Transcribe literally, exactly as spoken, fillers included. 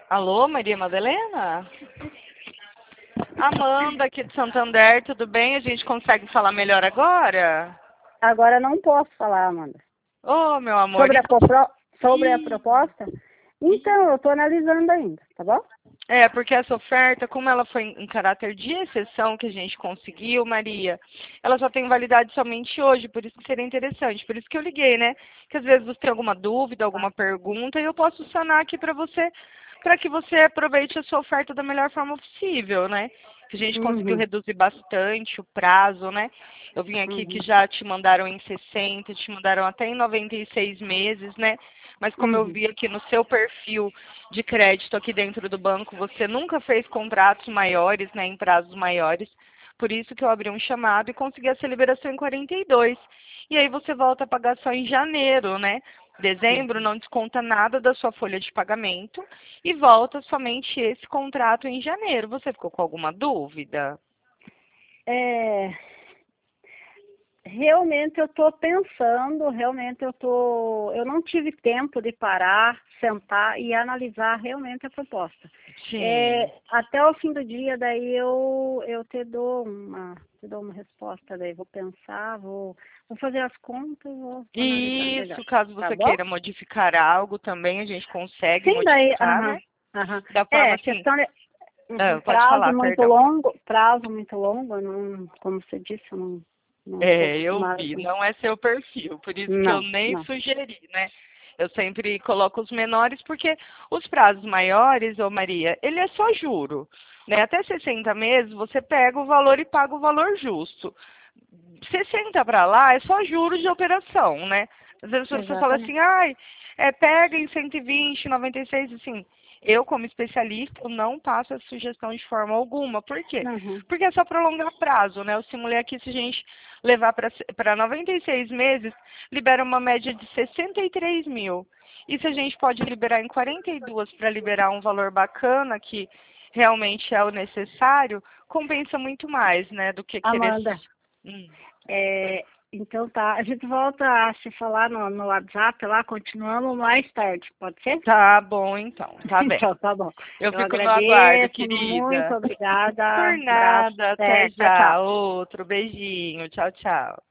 Alô, Maria Madalena? Amanda aqui de Santander, tudo bem? A gente consegue falar melhor agora? Agora não posso falar, Amanda. Ô, oh, meu amor. Sobre, então... a, pro... Sobre a proposta? Então, eu estou analisando ainda, tá bom? É, porque essa oferta, como ela foi em caráter de exceção que a gente conseguiu, Maria, ela só tem validade somente hoje, por isso que seria interessante. Por isso que eu liguei, né? Que às vezes você tem alguma dúvida, alguma pergunta, e eu posso sanar aqui para você, para que você aproveite a sua oferta da melhor forma possível, né? Que a gente conseguiu Uhum. reduzir bastante o prazo, né? Eu vim aqui Uhum. que já te mandaram em sessenta, te mandaram até em noventa e seis meses, né? Mas como eu Uhum. vi aqui no seu perfil de crédito aqui dentro do banco, você nunca fez contratos maiores, né, em prazos maiores. Por isso que eu abri um chamado e consegui essa liberação em quarenta e dois. E aí você volta a pagar só em janeiro, né? Dezembro não desconta nada da sua folha de pagamento e volta somente esse contrato em janeiro. Você ficou com alguma dúvida? É... Realmente eu estou pensando, realmente eu tô, eu não tive tempo de parar, sentar e analisar realmente a proposta. Sim. É, até o fim do dia, daí eu, eu te dou uma, te dou uma resposta, daí vou pensar, vou, vou fazer as contas, vou analisar melhor. Isso, caso Tá você bom? queira modificar algo também, a gente consegue Sim, daí, modificar, aham, né? aham. Da forma É, assim. questão de Ah, uhum, pode prazo falar, muito perdão. longo, prazo muito longo, eu não, como você disse, eu não, não estou É, eu acostumada vi, com. não é seu perfil, por isso que eu Não, nem não. sugeri, né? Eu sempre coloco os menores, porque os prazos maiores, ô Maria, ele é só juro, né? Até sessenta meses você pega o valor e paga o valor justo. sessenta para lá é só juros de operação, né? Às vezes você fala Exatamente. assim, ai, é, pega em cento e vinte, noventa e seis, assim. Eu, como especialista, eu não passo essa sugestão de forma alguma. Por quê? Uhum. Porque é só prolongar prazo, né? Eu simulei aqui, se a gente levar para noventa e seis meses, libera uma média de sessenta e três mil. E se a gente pode liberar em quarenta e dois para liberar um valor bacana, que realmente é o necessário, compensa muito mais, né? Do que querer... Amanda, Hum. é, então tá, a gente volta a se falar no, no WhatsApp lá, continuamos mais tarde, pode ser? Tá bom, então. Tá bem. Então, tá bom. Eu Eu fico no aguardo, agradeço, muito querida. obrigada, Por abraço, nada. Até até, tchau, tchau. já. Outro beijinho. Tchau, tchau.